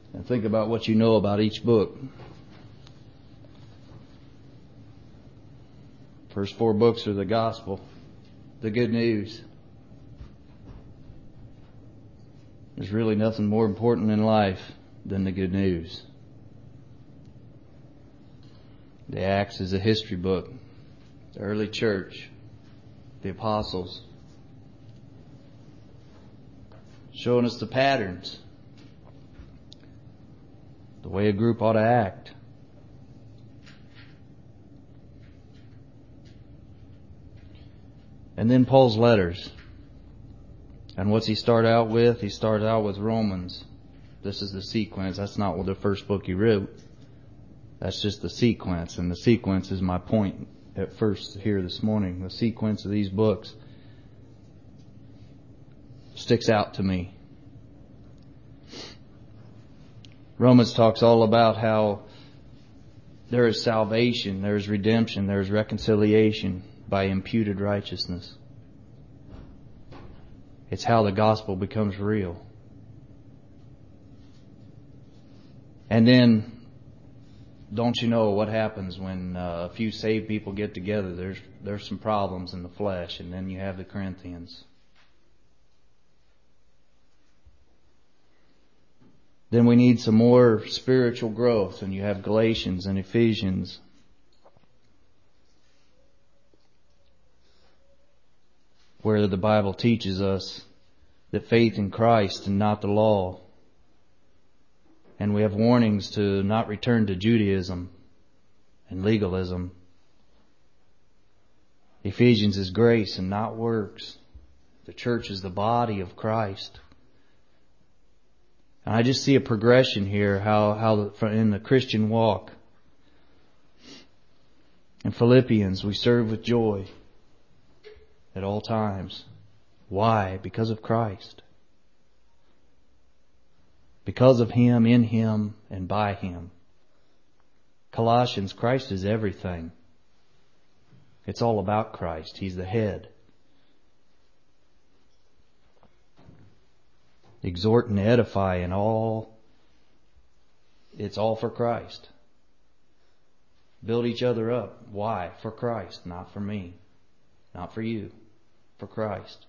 And think about what you know about each book. First 4 books are the gospel, the good news. There's really nothing more important in life than the good news. The Acts is a history book. The early church, the apostles, showing us the patterns, the way a group ought to act. And then Paul's letters. And what's he start out with? He started out with Romans. This is the sequence. That's not the first book he wrote. That's just the sequence. And the sequence is my point at first here this morning. The sequence of these books sticks out to me. Romans talks all about how there is salvation, there is redemption, there is reconciliation by imputed righteousness. It's how the gospel becomes real. And then, don't you know what happens when a few saved people get together? There's some problems in the flesh, and then you have the Corinthians. Then we need some more spiritual growth, and you have Galatians and Ephesians. Where the Bible teaches us that faith in Christ and not the law. And we have warnings to not return to Judaism and legalism. Ephesians is grace and not works. The church is the body of Christ. And I just see a progression here, how in the Christian walk. In Philippians, we serve with joy at all times. Why? Because of Christ. Because of Him, in Him, and by Him. Colossians, Christ is everything. It's all about Christ. He's the head. Exhort and edify in all. It's all for Christ. Build each other up. Why? For Christ, not for me. Not for you. For Christ.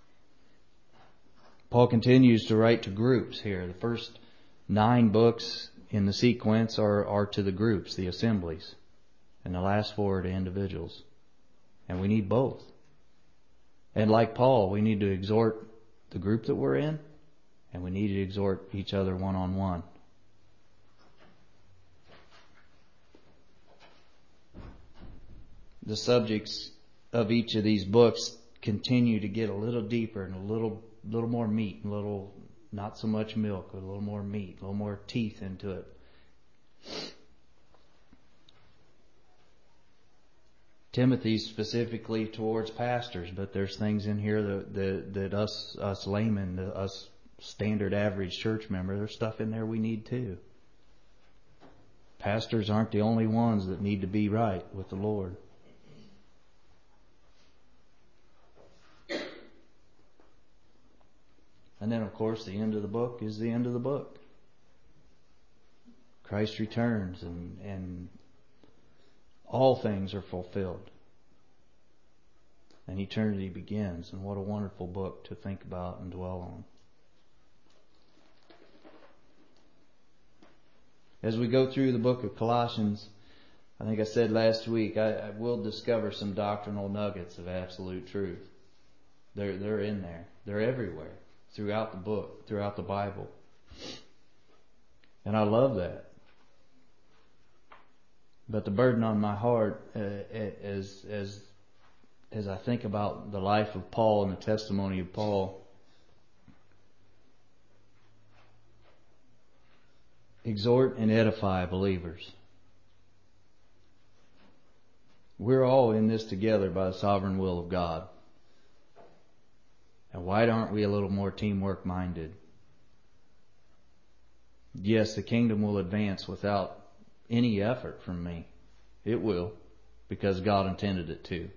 Paul continues to write to groups here. The first 9 books in the sequence are to the groups, the assemblies. And the last 4 are to individuals. And we need both. And like Paul, we need to exhort the group that we're in, and we need to exhort each other one-on-one. The subjects of each of these books continue to get a little deeper and a little more meat, a little, not so much milk, but a little more meat, a little more teeth into it. Timothy specifically towards pastors, but there's things in here that us laymen, us standard average church member, there's stuff in there we need too. Pastors aren't the only ones that need to be right with the Lord. And then, of course, the end of the book is the end of the book. Christ returns and all things are fulfilled. And eternity begins. And what a wonderful book to think about and dwell on. As we go through the book of Colossians, I think I said last week, I will discover some doctrinal nuggets of absolute truth. They're in there. They're everywhere. Throughout the book, throughout the Bible. And I love that. But the burden on my heart, as I think about the life of Paul and the testimony of Paul, exhort and edify believers. We're all in this together by the sovereign will of God. And why aren't we a little more teamwork minded? Yes, the kingdom will advance without any effort from me. It will, because God intended it to.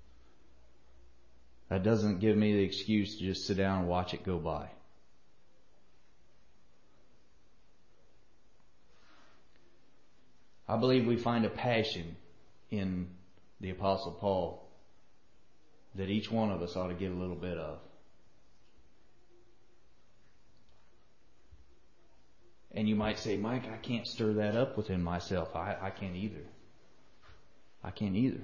That doesn't give me the excuse to just sit down and watch it go by. I believe we find a passion in the Apostle Paul that each one of us ought to get a little bit of. And you might say, Mike, I can't stir that up within myself. I can't either. I can't either.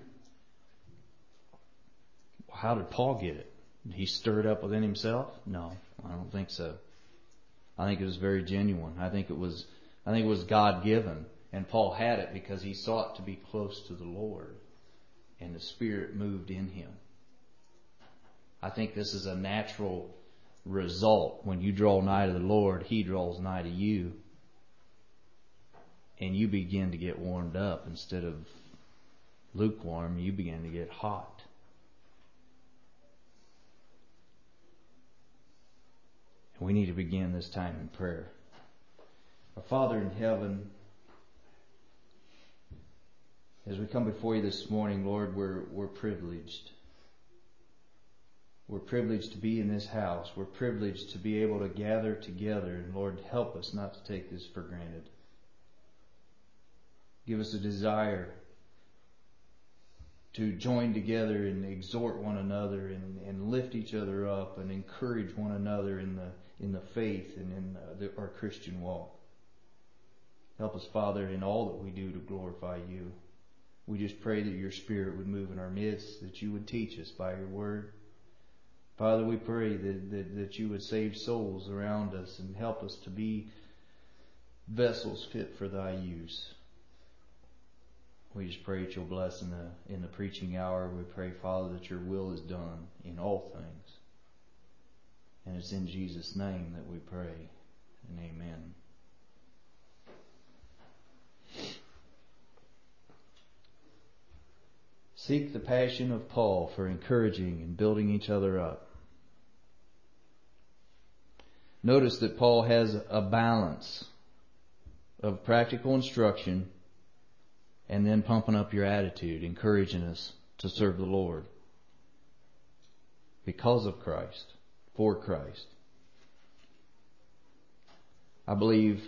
How did Paul get it? Did he stir it up within himself? No, I don't think so. I think it was very genuine. I think it was God given. And Paul had it because he sought to be close to the Lord. And the Spirit moved in him. I think this is a natural result. When you draw nigh to the Lord, He draws nigh to you. And you begin to get warmed up. Instead of lukewarm, you begin to get hot. And we need to begin this time in prayer. Our Father in heaven, as we come before you this morning, Lord, we're privileged. We're privileged to be in this house. We're privileged to be able to gather together. And Lord, help us not to take this for granted. Give us a desire to join together and exhort one another and lift each other up and encourage one another in the faith and in our Christian walk. Help us, Father, in all that we do to glorify you. We just pray that your Spirit would move in our midst, that you would teach us by your word. Father, we pray that you would save souls around us and help us to be vessels fit for thy use. We just pray that you'll bless in the preaching hour. We pray, Father, that your will is done in all things. And it's in Jesus' name that we pray. And amen. Seek the passion of Paul for encouraging and building each other up. Notice that Paul has a balance of practical instruction and then pumping up your attitude, encouraging us to serve the Lord. Because of Christ, for Christ. I believe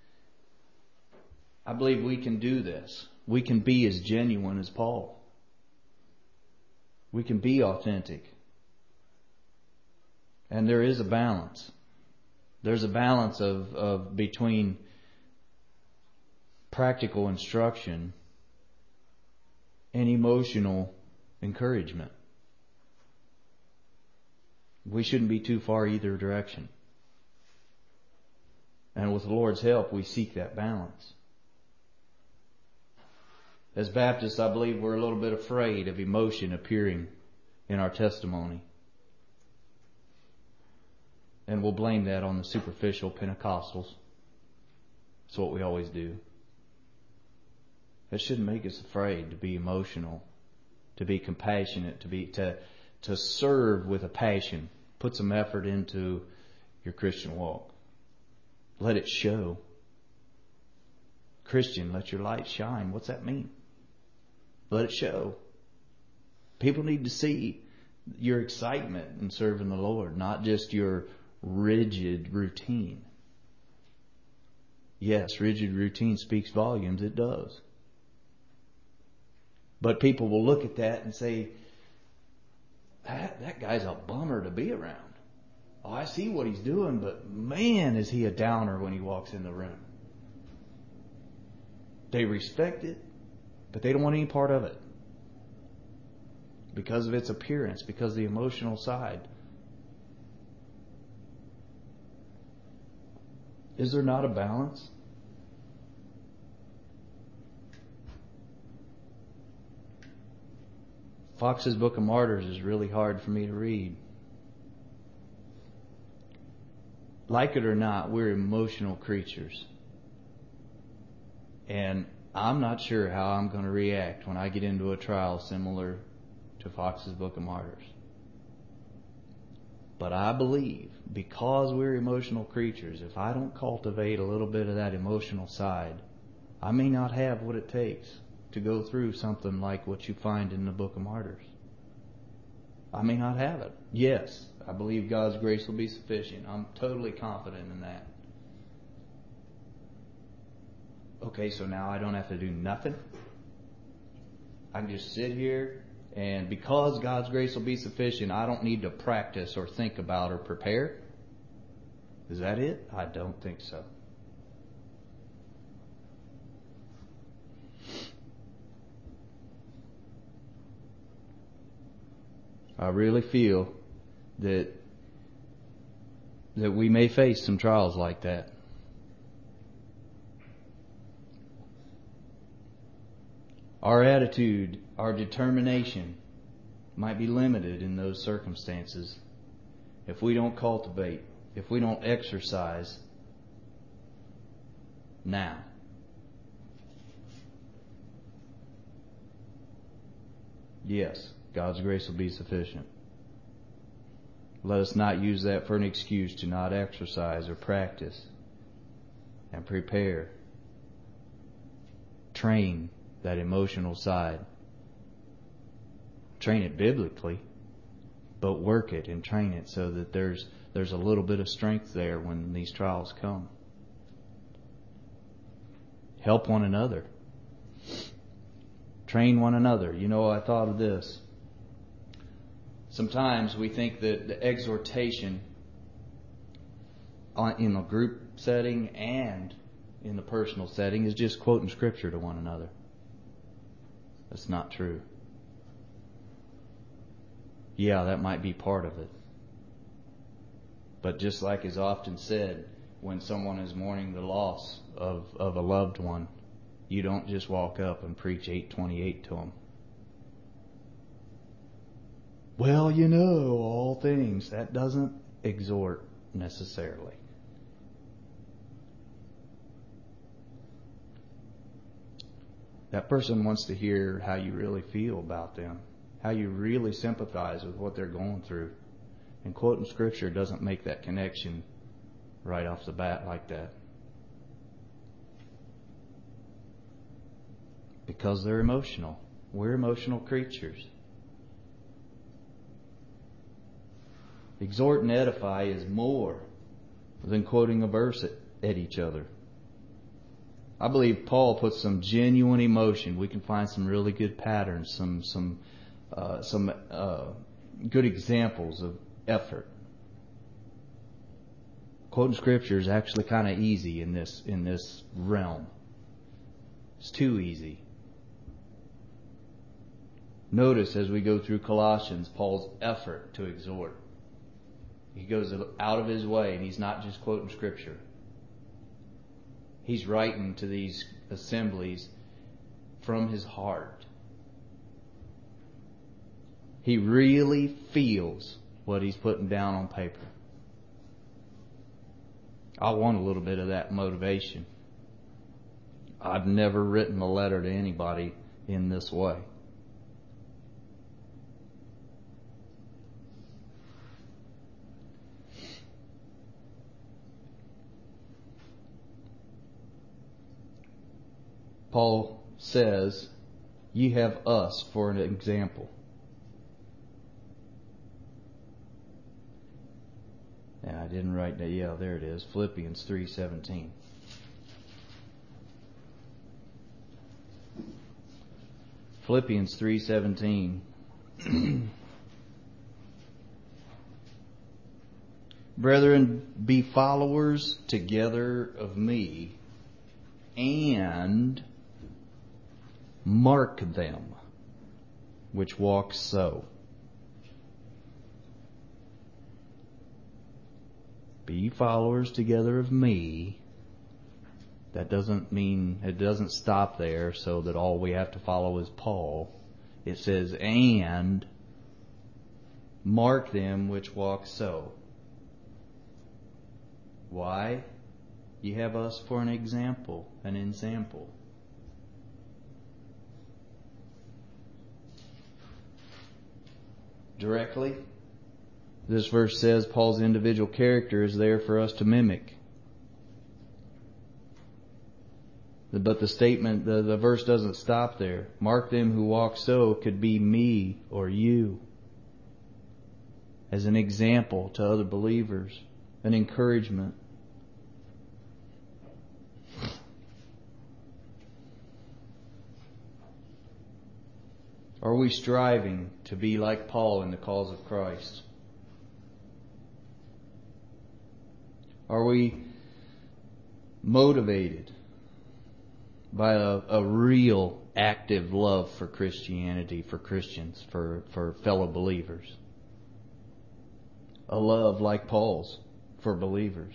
we can do this. We can be as genuine as Paul. We can be authentic. And there is a balance. There's a balance of between practical instruction and emotional encouragement. We shouldn't be too far either direction. And with the Lord's help, we seek that balance. As Baptists, I believe we're a little bit afraid of emotion appearing in our testimony. And we'll blame that on the superficial Pentecostals. That's what we always do. That shouldn't make us afraid to be emotional, to be compassionate, to serve with a passion. Put some effort into your Christian walk. Let it show. Christian, let your light shine. What's that mean? Let it show. People need to see your excitement in serving the Lord, not just your rigid routine. Yes, rigid routine speaks volumes. It does. But people will look at that and say, that guy's a bummer to be around. Oh, I see what he's doing, but man, is he a downer when he walks in the room. They respect it, but they don't want any part of it. Because of its appearance, because of the emotional side. Is there not a balance? Fox's Book of Martyrs is really hard for me to read. Like it or not, we're emotional creatures. And I'm not sure how I'm going to react when I get into a trial similar to Fox's Book of Martyrs. But I believe, because we're emotional creatures, if I don't cultivate a little bit of that emotional side, I may not have what it takes to go through something like what you find in the Book of Martyrs. I may not have it. Yes, I believe God's grace will be sufficient. I'm totally confident in that. Okay, so now I don't have to do nothing? I can just sit here, and because God's grace will be sufficient, I don't need to practice or think about or prepare? Is that it? I don't think so. I really feel that we may face some trials like that. Our attitude, our determination might be limited in those circumstances if we don't cultivate, if we don't exercise now. Yes, God's grace will be sufficient. Let us not use that for an excuse to not exercise or practice and prepare. Train that emotional side. Train it biblically, but work it and train it so that there's a little bit of strength there when these trials come. Help one another. Train one another. You know, I thought of this. Sometimes we think that the exhortation in the group setting and in the personal setting is just quoting Scripture to one another. That's not true. Yeah, that might be part of it. But just like is often said, when someone is mourning the loss of a loved one, you don't just walk up and preach 8:28 to them. Well, you know, all things. That doesn't exhort necessarily. That person wants to hear how you really feel about them, how you really sympathize with what they're going through. And quoting Scripture doesn't make that connection right off the bat like that. Because they're emotional. We're emotional creatures. Exhort and edify is more than quoting a verse at each other. I believe Paul puts some genuine emotion. We can find some really good patterns, some good examples of effort. Quoting Scripture is actually kind of easy in this realm. It's too easy. Notice as we go through Colossians, Paul's effort to exhort. He goes out of his way, and he's not just quoting Scripture. He's writing to these assemblies from his heart. He really feels what he's putting down on paper. I want a little bit of that motivation. I've never written a letter to anybody in this way. Paul says, "Ye have us for an example." And I didn't write that. Yeah, there it is. Philippians 3:17. Philippians 3:17. Brethren, be followers together of me, and mark them which walk so. Be followers together of me. That doesn't mean, it doesn't stop there so that all we have to follow is Paul. It says, and mark them which walk so. Why? You have us for an example, an ensample. Directly, this verse says Paul's individual character is there for us to mimic. But the statement, the verse doesn't stop there. Mark them who walk so could be me or you. As an example to other believers, an encouragement. Are we striving to be like Paul in the cause of Christ? Are we motivated by a real active love for Christianity, for Christians, for fellow believers? A love like Paul's for believers.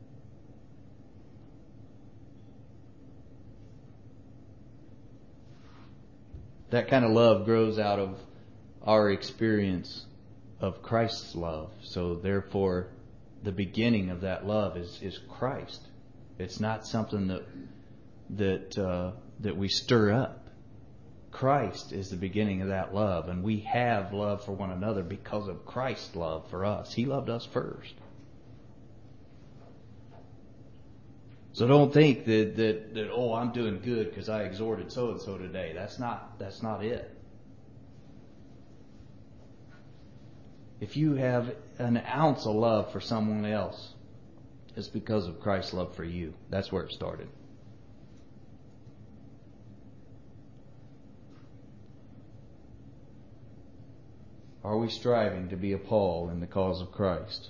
That kind of love grows out of our experience of Christ's love. So therefore, the beginning of that love is Christ. It's not something that we stir up. Christ is the beginning of that love, and we have love for one another because of Christ's love for us. He loved us first. So don't think that oh, I'm doing good because I exhorted so and so today. That's not it. If you have an ounce of love for someone else, it's because of Christ's love for you. That's where it started. Are we striving to be a Paul in the cause of Christ?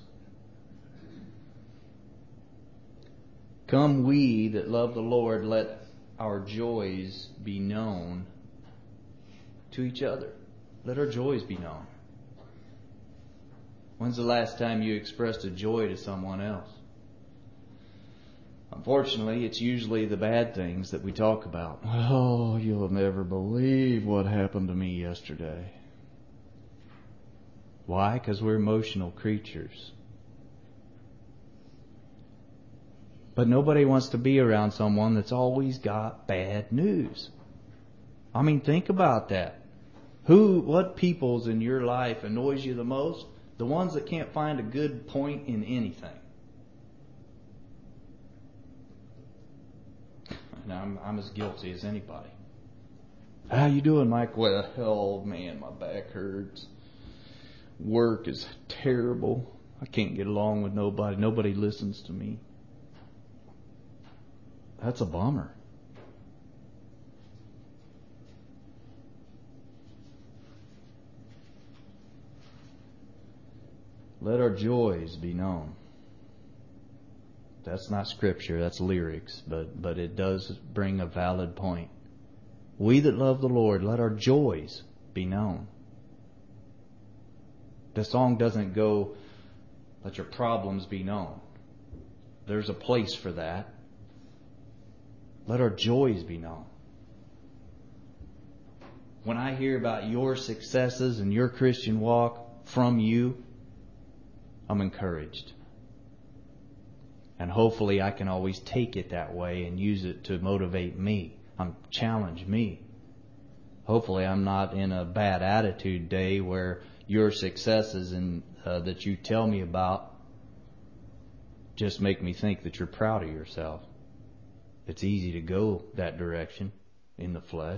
Come we that love the Lord, let our joys be known to each other. Let our joys be known. When's the last time you expressed a joy to someone else? Unfortunately, it's usually the bad things that we talk about. Oh, you'll never believe what happened to me yesterday. Why? Because we're emotional creatures. But nobody wants to be around someone that's always got bad news. I mean, think about that. What peoples in your life annoys you the most? The ones that can't find a good point in anything. And I'm as guilty as anybody. How you doing, Mike? Well, oh man, my back hurts. Work is terrible. I can't get along with nobody. Nobody listens to me. That's a bummer. Let our joys be known. That's not scripture, that's lyrics, but it does bring a valid point. We that love the Lord, let our joys be known. The song doesn't go, let your problems be known. There's a place for that. Let our joys be known. When I hear about your successes and your Christian walk from you, I'm encouraged. And hopefully I can always take it that way and use it to motivate me, challenge me. Hopefully I'm not in a bad attitude day where your successes and that you tell me about just make me think that you're proud of yourself. It's easy to go that direction in the flesh.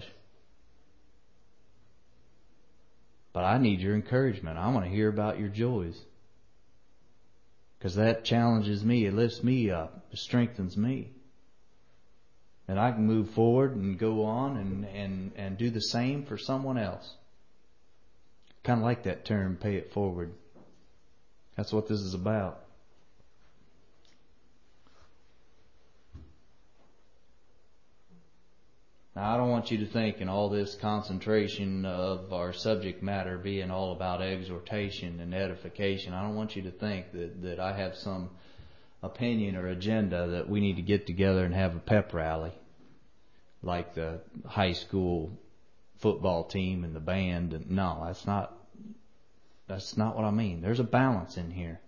But I need your encouragement. I want to hear about your joys. Because that challenges me. It lifts me up. It strengthens me. And I can move forward and go on and do the same for someone else. Kind of like that term, pay it forward. That's what this is about. Now, I don't want you to think in all this concentration of our subject matter being all about exhortation and edification, I don't want you to think that I have some opinion or agenda that we need to get together and have a pep rally like the high school football team and the band. And no, that's not what I mean. There's a balance in here.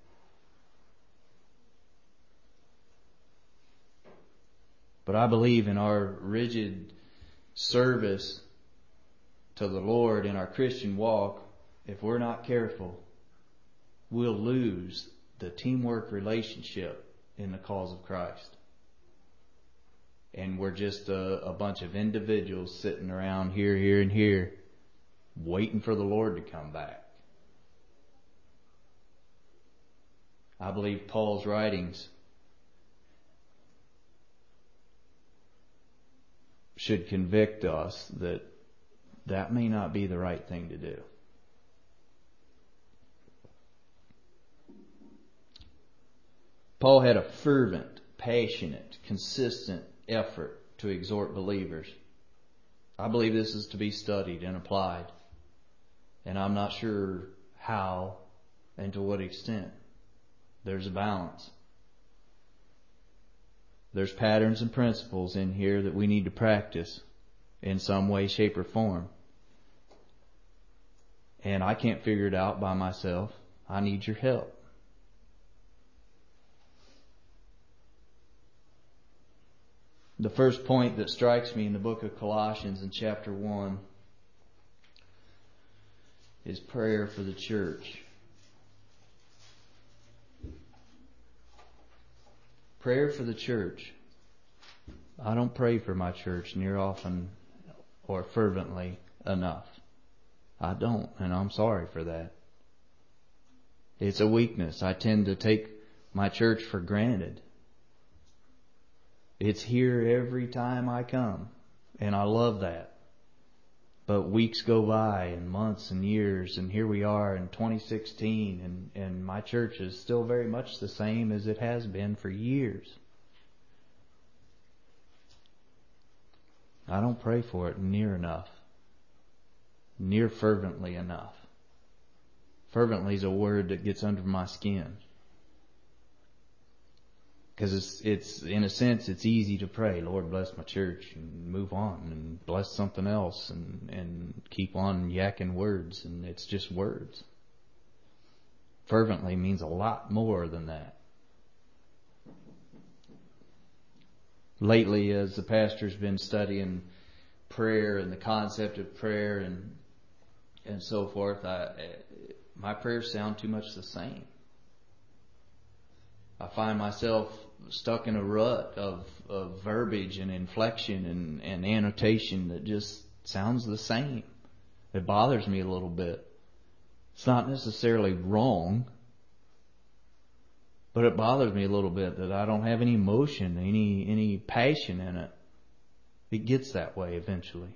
But I believe in our rigid service to the Lord in our Christian walk, if we're not careful, we'll lose the teamwork relationship in the cause of Christ. And we're just a bunch of individuals sitting around here, and here, waiting for the Lord to come back. I believe Paul's writings should convict us that that may not be the right thing to do. Paul had a fervent, passionate, consistent effort to exhort believers. I believe this is to be studied and applied. And I'm not sure how and to what extent. There's a balance. There's patterns and principles in here that we need to practice in some way, shape, or form. And I can't figure it out by myself. I need your help. The first point that strikes me in the book of Colossians in chapter 1 is prayer for the church. Prayer for the church. I don't pray for my church near often or fervently enough. I don't, and I'm sorry for that. It's a weakness. I tend to take my church for granted. It's here every time I come, and I love that. But weeks go by, and months and years, and here we are in 2016, and my church is still very much the same as it has been for years. I don't pray for it near enough. Near fervently enough. Fervently is a word that gets under my skin. Because it's in a sense, it's easy to pray, Lord bless my church, and move on, and bless something else, and keep on yakking words, and it's just words. Fervently means a lot more than that. Lately, as the pastor's been studying prayer and the concept of prayer and so forth, my prayers sound too much the same. I find myself stuck in a rut of verbiage and inflection and annotation that just sounds the same. It bothers me a little bit. It's not necessarily wrong, but it bothers me a little bit that I don't have any emotion, any passion in it. It gets that way eventually.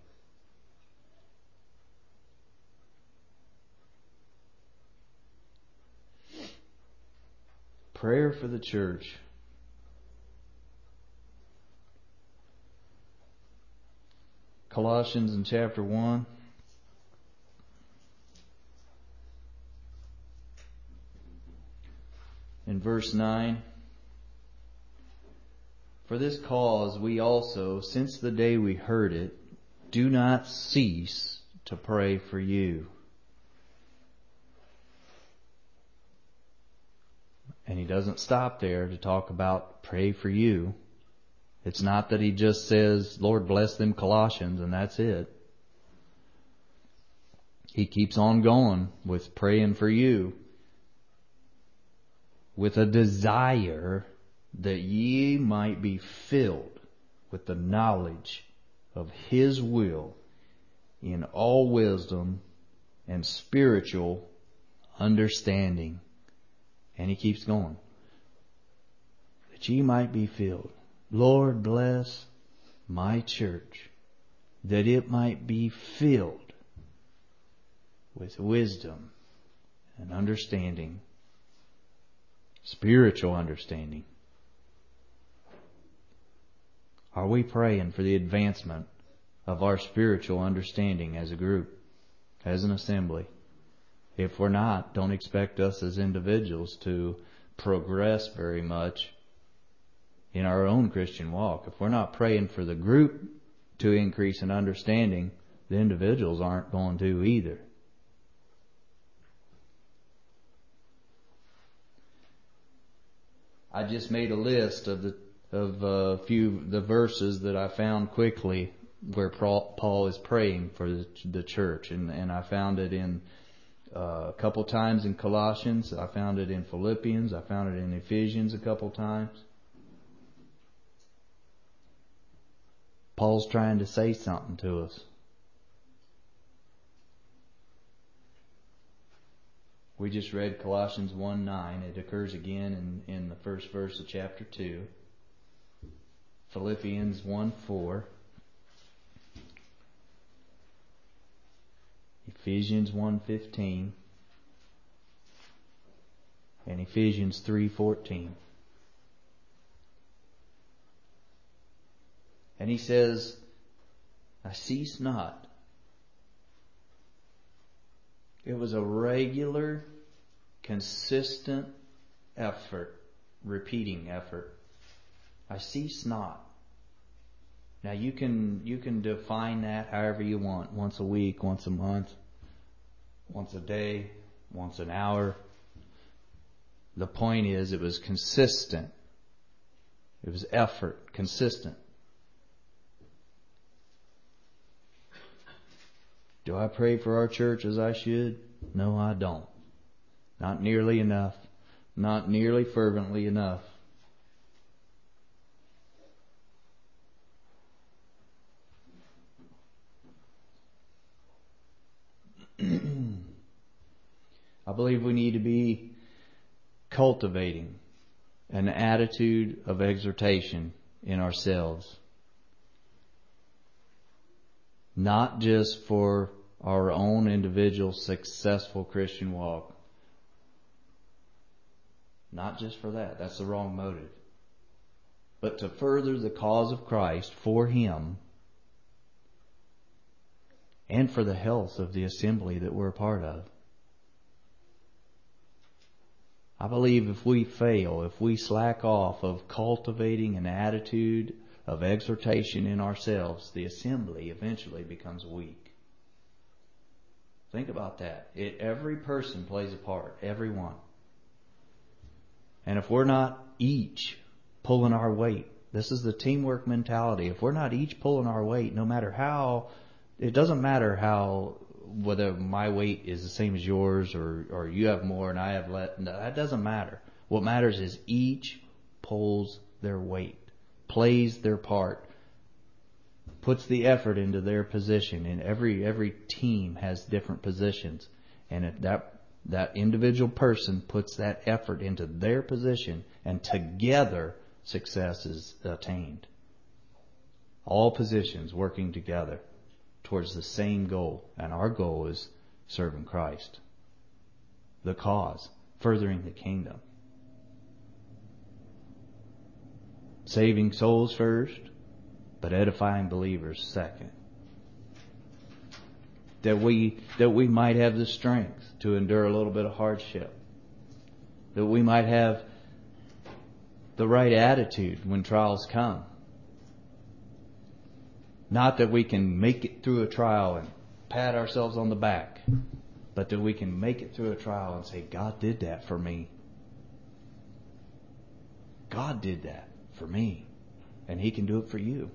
Prayer for the church. Colossians in chapter 1. In verse 9. For this cause we also, since the day we heard it, do not cease to pray for you. And he doesn't stop there to talk about pray for you. It's not that he just says, Lord bless them Colossians, and that's it. He keeps on going with praying for you, with a desire that ye might be filled with the knowledge of His will in all wisdom and spiritual understanding. And he keeps going. That ye might be filled. Lord bless my church, that it might be filled with wisdom and understanding, spiritual understanding. Are we praying for the advancement of our spiritual understanding as a group, as an assembly? If we're not, don't expect us as individuals to progress very much in our own Christian walk. If we're not praying for the group to increase in understanding, the individuals aren't going to either. I just made a list of a few the verses that I found quickly where Paul is praying for the church, and I found it in a couple times in Colossians. I found it in Philippians. I found it in Ephesians a couple times. Paul's trying to say something to us. We just read Colossians 1:9. It occurs again in the first verse of chapter 2. Philippians 1:4. Ephesians 1:15 and Ephesians 3:14. And he says, I cease not. It was a regular, consistent effort, repeating effort. I cease not. Now you can define that however you want. Once a week, once a month, once a day, once an hour. The point is, it was consistent. It was effort, consistent. Do I pray for our church as I should? No, I don't. Not nearly enough. Not nearly fervently enough. I believe we need to be cultivating an attitude of exhortation in ourselves. Not just for our own individual successful Christian walk. Not just for that. That's the wrong motive. But to further the cause of Christ for Him and for the health of the assembly that we're a part of. I believe if we fail, if we slack off of cultivating an attitude of exhortation in ourselves, the assembly eventually becomes weak. Think about that. Every person plays a part. Everyone. And if we're not each pulling our weight, this is the teamwork mentality. If we're not each pulling our weight, no matter how, it doesn't matter how, whether my weight is the same as yours or you have more and I have less. No, that doesn't matter. What matters is each pulls their weight, plays their part, puts the effort into their position. And every team has different positions. And if that individual person puts that effort into their position, and together success is attained. All positions working together towards the same goal. And our goal is serving Christ. The cause, furthering the kingdom. Saving souls first, but edifying believers second. That we might have the strength to endure a little bit of hardship. That we might have the right attitude when trials come. Not that we can make it through a trial and pat ourselves on the back, but that we can make it through a trial and say, God did that for me. God did that for me, and He can do it for you.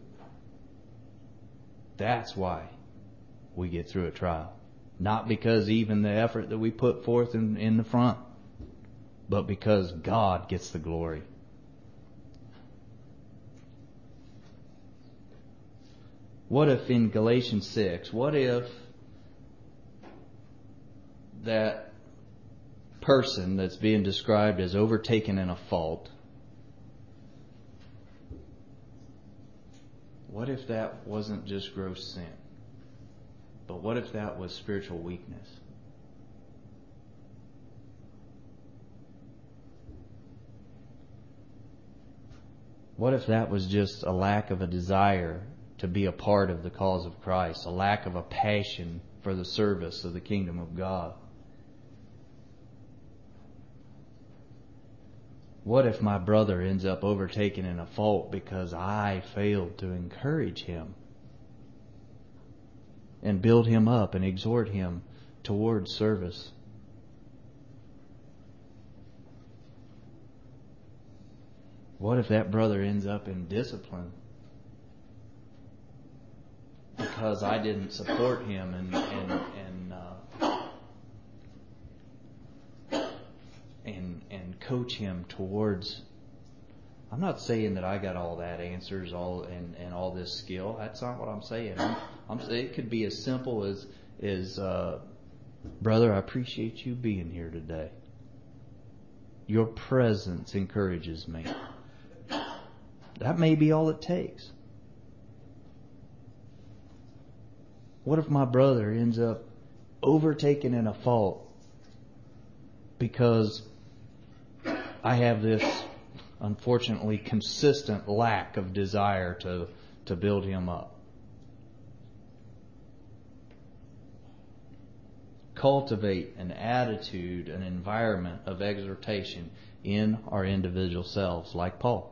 That's why we get through a trial. Not because even the effort that we put forth in the front, but because God gets the glory. What if in Galatians 6, what if that person that's being described as overtaken in a fault, what if that wasn't just gross sin? But what if that was spiritual weakness? What if that was just a lack of a desire to be a part of the cause of Christ, a lack of a passion for the service of the kingdom of God? What if my brother ends up overtaken in a fault because I failed to encourage him and build him up and exhort him towards service? What if that brother ends up in discipline because I didn't support him and coach him towards? I'm not saying that I got all that answers, and all this skill. That's not what I'm saying. I'm saying it could be as simple as brother, I appreciate you being here today. Your presence encourages me. That may be all it takes. What if my brother ends up overtaken in a fault because I have this, unfortunately, consistent lack of desire to build him up. Cultivate an attitude, an environment of exhortation in our individual selves, like Paul.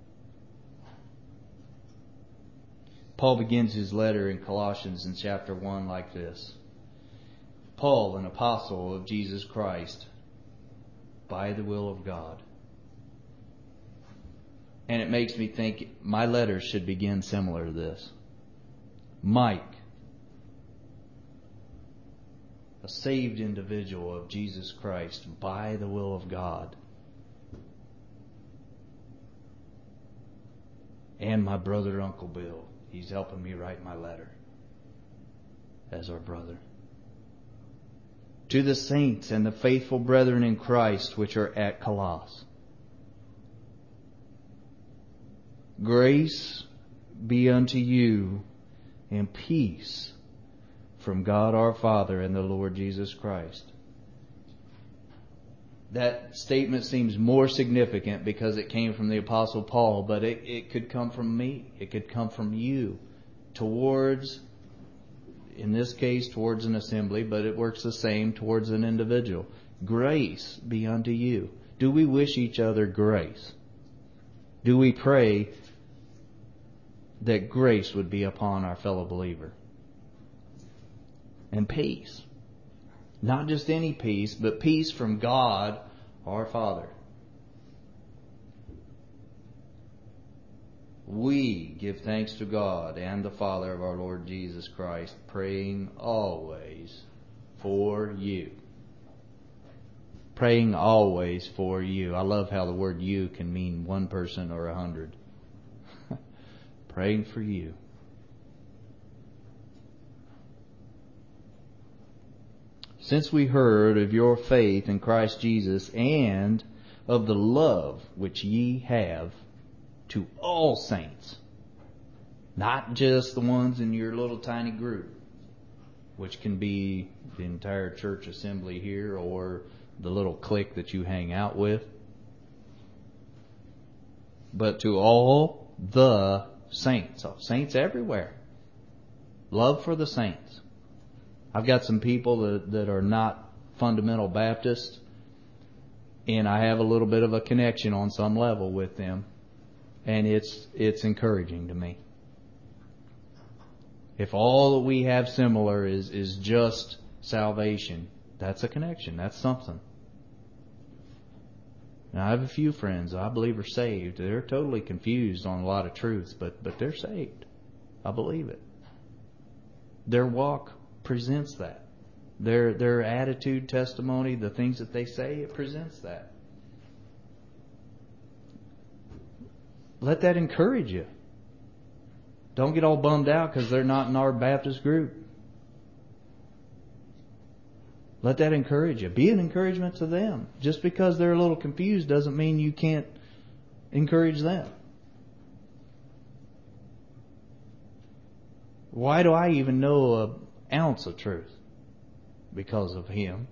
Paul begins his letter in Colossians in chapter 1 like this. Paul, an apostle of Jesus Christ, by the will of God. And it makes me think my letters should begin similar to this. Mike, a saved individual of Jesus Christ, by the will of God. And my brother, Uncle Bill. He's helping me write my letter as our brother. To the saints and the faithful brethren in Christ which are at Colossus. Grace be unto you and peace from God our Father and the Lord Jesus Christ. That statement seems more significant because it came from the Apostle Paul, but it could come from me. It could come from you towards, in this case, towards an assembly, but it works the same towards an individual. Grace be unto you. Do we wish each other grace? Do we pray that grace would be upon our fellow believer? And peace. Not just any peace, but peace from God, our Father. We give thanks to God and the Father of our Lord Jesus Christ, praying always for you. Praying always for you. I love how the word you can mean one person or 100. Praying for you. Since we heard of your faith in Christ Jesus and of the love which ye have to all saints, not just the ones in your little tiny group, which can be the entire church assembly here or the little clique that you hang out with, but to all the saints. Saints everywhere. Love for the saints. I've got some people that are not fundamental Baptists, and I have a little bit of a connection on some level with them, and it's encouraging to me. If all that we have similar is just salvation, that's a connection. That's something. Now, I have a few friends I believe are saved. They're totally confused on a lot of truths, but they're saved. I believe it. Their walk presents that. Their attitude, testimony, the things that they say, it presents that. Let that encourage you. Don't get all bummed out because they're not in our Baptist group. Let that encourage you. Be an encouragement to them. Just because they're a little confused doesn't mean you can't encourage them. Why do I even know an ounce of truth? Because of him.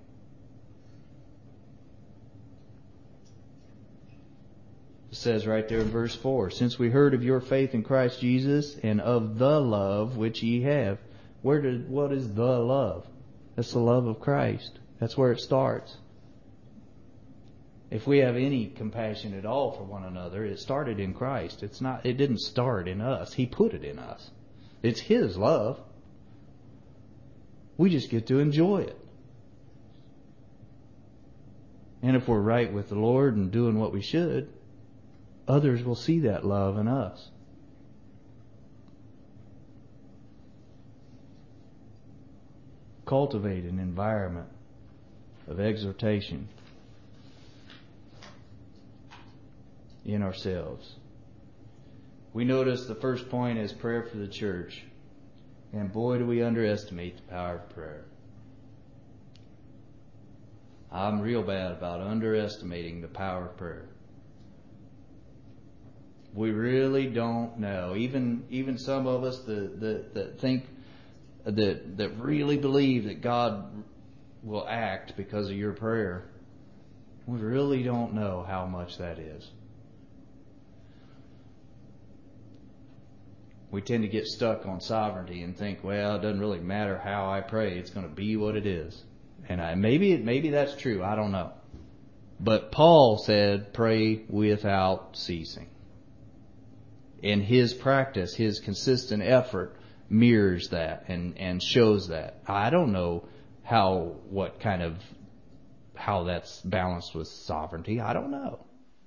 It says right there in verse 4, since we heard of your faith in Christ Jesus and of the love which ye have. What is the love? That's the love of Christ. That's where it starts. If we have any compassion at all for one another, it started in Christ. It didn't start in us. He put it in us. It's His love. We just get to enjoy it. And if we're right with the Lord and doing what we should, others will see that love in us. Cultivate an environment of exhortation in ourselves. We notice the first point is prayer for the church. And boy, do we underestimate the power of prayer. I'm real bad about underestimating the power of prayer. We really don't know. Even some of us that think that really believe that God will act because of your prayer, we really don't know how much that is. We tend to get stuck on sovereignty and think, well, it doesn't really matter how I pray. It's going to be what it is. And maybe that's true. I don't know. But Paul said, pray without ceasing. And his practice, his consistent effort mirrors that and shows that. I don't know how that's balanced with sovereignty. I don't know.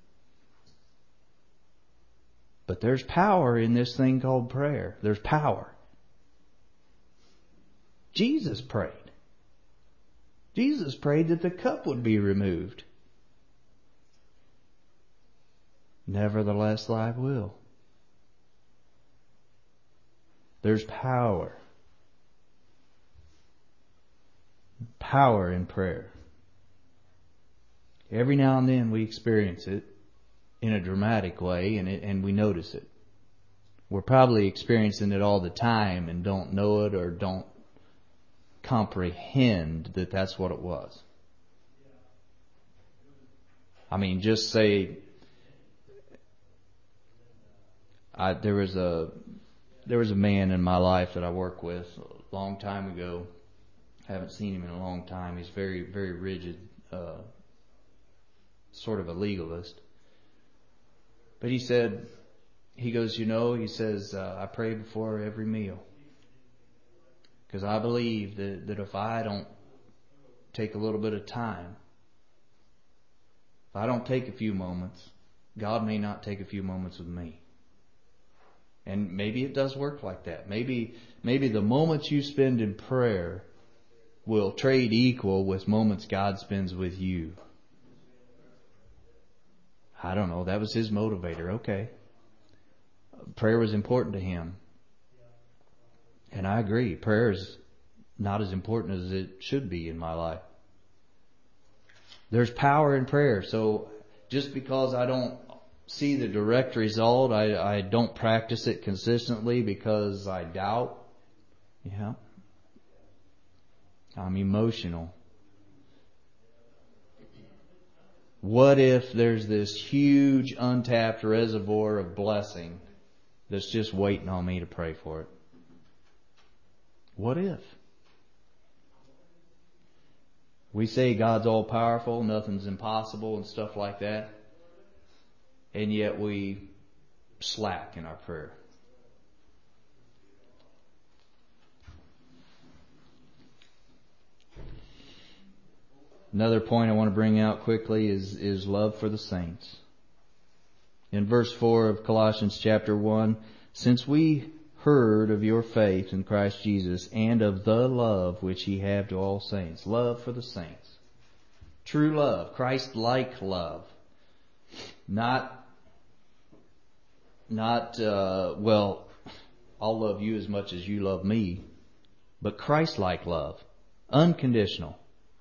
But there's power in this thing called prayer. There's power. Jesus prayed. Jesus prayed that the cup would be removed. Nevertheless, thy will. There's power. Power in prayer. Every now and then we experience it in a dramatic way, and we notice it. We're probably experiencing it all the time and don't know it or don't comprehend that that's what it was. I mean, just say there was a man in my life that I worked with a long time ago. Haven't seen him in a long time. He's very, very rigid, sort of a legalist. But he said, I pray before every meal. Because I believe that if I don't take a little bit of time, if I don't take a few moments, God may not take a few moments with me. And maybe it does work like that. Maybe the moments you spend in prayer will trade equal with moments God spends with you. I don't know. That was his motivator. Okay. Prayer was important to him. And I agree. Prayer is not as important as it should be in my life. There's power in prayer. So just because I don't see the direct result, I don't practice it consistently because I doubt. Yeah. I'm emotional. What if there's this huge untapped reservoir of blessing that's just waiting on me to pray for it? What if? We say God's all powerful, nothing's impossible and stuff like that. And yet we slack in our prayer. Another point I want to bring out quickly is love for the saints. In verse 4 of Colossians chapter 1, since we heard of your faith in Christ Jesus and of the love which ye have to all saints. Love for the saints. True love. Christ-like love. Not, well, I'll love you as much as you love me. But Christ-like love. Unconditional.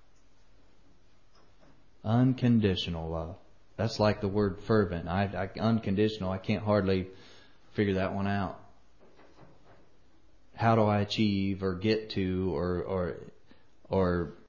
Unconditional love. That's like the word fervent. Unconditional, I can't hardly figure that one out. How do I achieve or get to or